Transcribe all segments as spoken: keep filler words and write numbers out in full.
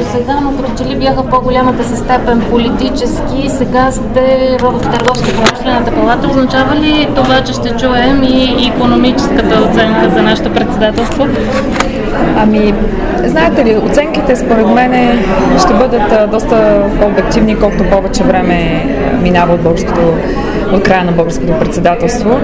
сега, но като че ли бяха в по-голямата си степен политически. Сега сте в Търговско-промишлената палата. Означава ли това, че ще чуем и икономическата оценка за нашето председателство? Ами, знаете ли, оценките според мен ще бъдат доста по-обективни, колкото повече време минава от, българското, от края на българското председателство.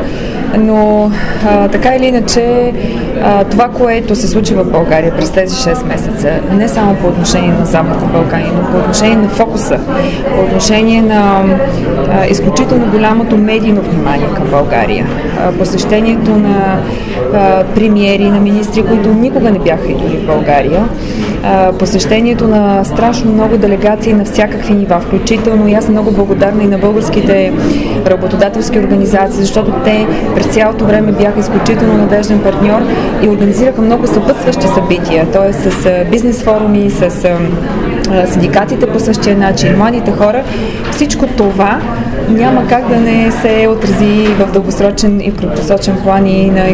Но а, така или иначе, а, това, което се случи в България през тези шест месеца, не само по отношение на Западна Балкания, но по отношение на фокуса, по отношение на а, изключително голямото медийно внимание към България, а, посещението на а, премиери, на министри, които никога не бяха идвали в България, а, посещението на страшно много делегации на всякакви нива, включително и аз съм много благодарна и на българските работодателски организации, защото те през цялото време бяха изключително надежден партньор и организираха много съпътстващи събития, т.е. с бизнес форуми, с синдикатите по същия начин, младите хора. Всичко това няма как да не се отрази в дългосрочен и краткосрочен план и на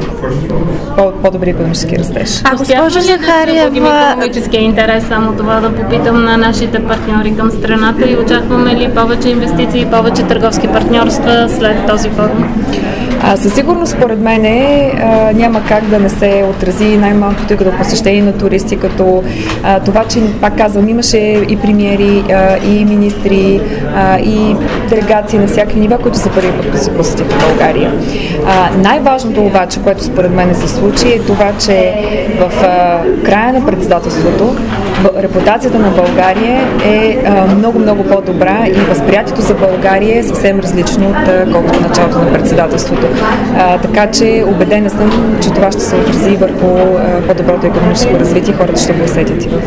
по-добри икономически растеж. А госпожо Захариева, икономическия интерес, само това да попитам на нашите партньори към страната и очакваме ли повече инвестиции и повече търговски партньорства след този форум? А, със сигурност, според мен, а, няма как да не се отрази най-малкото и като посещение на туристи, като а, това, че, пак казвам, имаше и премиери, а, и министри, а, и делегации на всякакви нива, които за първи път посетиха България. А, най-важното обаче, което според мен се случи, е това, че в а, края на председателството репутацията на България е много-много по-добра и възприятието за България е съвсем различно от колкото началото на председателството. А, така че убедена съм, че това ще се отрази върху а, по-доброто икономическо развитие. Хората ще го усетят и в,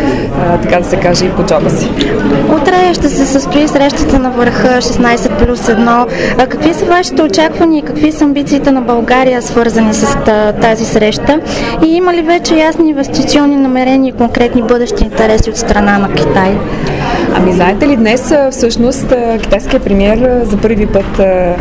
а, така да се каже, и по джоба си. Утре ще се състои срещата на върха шестнайсет плюс едно. А какви са вашите очаквания и какви са амбициите на България, свързани с тази среща? И има ли вече ясни инвестиционни намерения и конкретни бъдещи интереси от страна на Китай? Ами, знаете ли, днес всъщност китайският премиер за първи път а,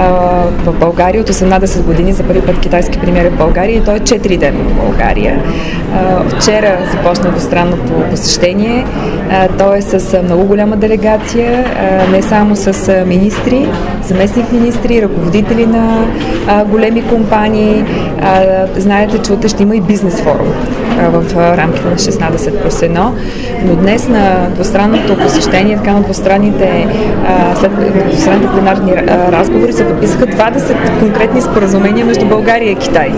в България, от осемнайсет години за първи път китайски премиер е в България и той е четири дена в България. А, вчера започна двустранното посещение. А, той е с много голяма делегация, а, не само с министри, заместник министри, ръководители на а, големи компании. А, знаете, че утре ще има и бизнес форум а, в а, рамките на шестнайсет плюс едно, но днес на двустранното посещение, така на двустранните, а, след двустранните пленарни а, разговори се подписаха двайсет конкретни споразумения между България и Китай.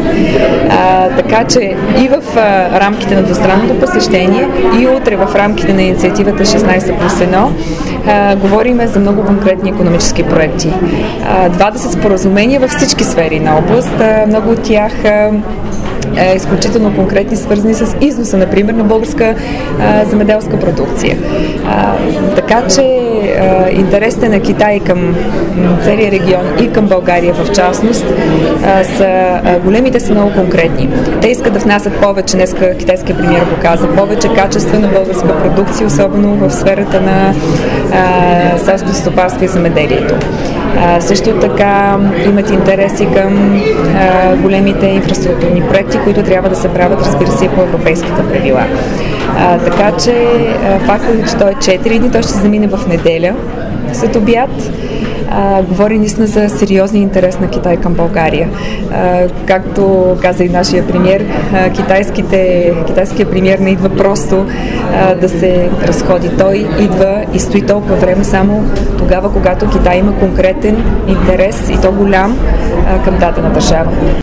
А, така че и в а, рамките на двустранното посещение, и утре в рамките на инициативата шестнайсет плюс едно а, говорим за много конкретни икономически проекти. А, двайсет споразумения във всички сфери на област, а, много от тях а, е изключително конкретни, свързани с износа, например, на българска а, земеделска продукция. А, така че а, интересите на Китай към целия регион и към България в частност а, са а, големите, са много конкретни. Те искат да внасят повече, днеска китайския премиер го каза, повече качествена българска продукция, особено в сферата на селското стопанство и земеделието. А, също така имат интереси към а, големите инфраструктурни проекти, които трябва да се правят, разбира се, по европейските правила. А, така че а, фактът е, че той е четири дни, той ще се замине в неделя след обяд. А, говори наистина за сериозния интерес на Китай към България. А, както каза и нашия премиер, а, китайските, китайският премиер не идва просто а, да се разходи. Той идва и стои толкова време само тогава, когато Китай има конкретен интерес и то голям а, към дадена държава.